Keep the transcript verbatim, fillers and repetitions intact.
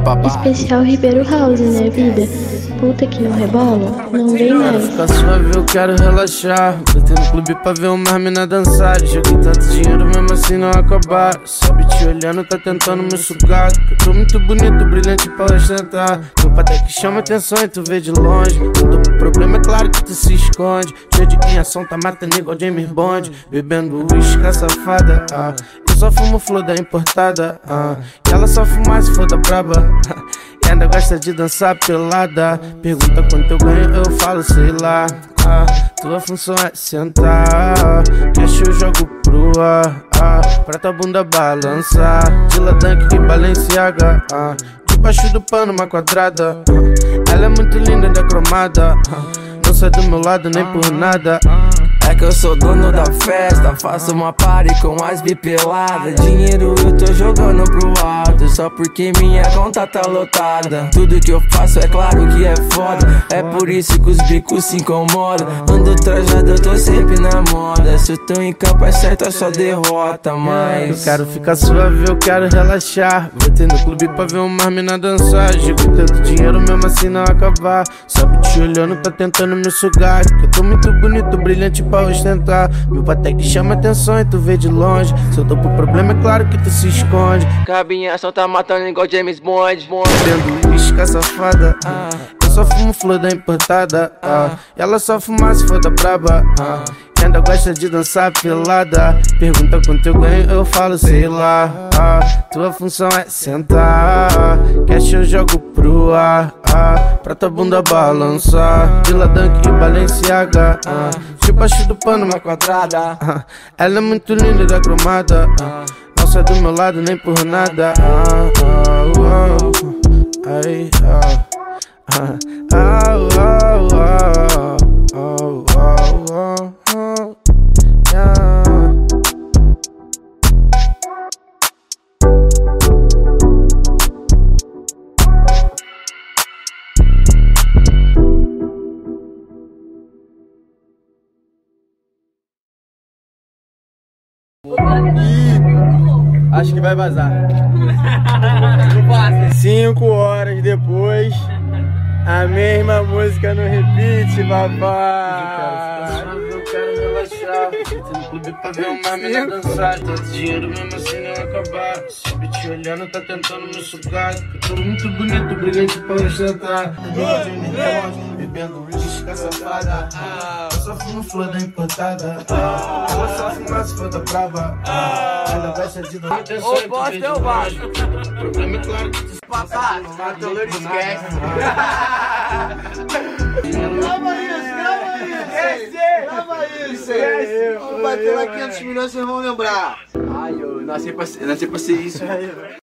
babá. Especial Ribeiro House, né, vida? Puta que não rebola, não vem mais. Fica suave, eu quero relaxar. Botei no clube pra ver uma mina dançar. Joguei tanto dinheiro, mesmo assim não acabar. Sabe te olhando, tá tentando me sugar. Que eu tô muito bonito, brilhante pra ostentar. Meu pai até que chama atenção e tu vê de longe. Quando o problema é claro que tu se esconde. Cheio de quem ação, tá matando igual James Bond. Bebendo uísque, safada, ah. Eu só fumo flor da importada, ah. E ela só fuma se for da braba. E ainda gosta de dançar pelada. Pergunta quanto eu ganho, eu falo, sei lá, ah. Tua função é sentar. Cash eu jogo pro ar, ah. Pra tua bunda balançar. Tila Dunk e Balenciaga, ah. Debaixo do pano uma quadrada, ah. Ela é muito linda, ainda cromada, ah. Não sai do meu lado nem por nada. É que eu sou dono da festa, faço uma party com as bipeladas. Dinheiro eu tô jogando pro alto, só porque minha conta tá lotada. Tudo que eu faço é claro que é foda, é por isso que os bicos se incomodam. Ando trajado, eu tô sempre na moda. Se eu tô em campo é certo, é só derrota, mas eu quero ficar suave, eu quero relaxar. Botei no clube pra ver uma mina dançar. Joguei tanto dinheiro, mesmo assim não acabar. Sabe te olhando, tá tentando me sugar. Que eu tô muito bonito, brilhante pra ostentar. Meu pai até que chama atenção e tu vê de longe. Se eu tô pro problema é claro que tu se esconde. Cabinha ação tá matando igual James Bond. Tendo uísque, safada, ah. Eu só fumo flor da importada, ah. E ela só fuma se for da braba, ah. E ainda gosta de dançar pelada. Pergunta quanto eu ganho, eu falo, sei lá, ah. Tua função é sentar. Cash eu jogo pro ar, ah. Pra tua bunda balançar. Tila Dunk e Balenciaga, ah. Debaixo do pano uma quadrada, ah. Ela é muito linda e da cromada, ah. Não sai do meu lado nem por nada, ah, ah, oh. Ai, ah, ah, ah, oh, oh, oh, oh, oh, oh, yeah. Ih, acho que vai vazar. Cinco horas depois, a mesma música no repeat, papai. Eu quero relaxar. Botei no clube pra ver uma mina dançar. Tanto dinheiro mesmo assim não acabar. Sabe te olhando, tá tentando me sugar. Eu tô muito bonito, brilhante pra ostentar. Bebendo uísque, safada, ah. Eu só fumo flor da importada, ah. Ela só fuma se for da brava, ah. Ela gosta de dar atenção. Ô, bosta, eu baixo. O problema é claro que tu papai, matou o esquece. Grava isso, grava isso. Grava isso. Vamos bater lá quinhentos milhões, vocês vão lembrar. Ai, eu nasci pra, nasci pra ser isso.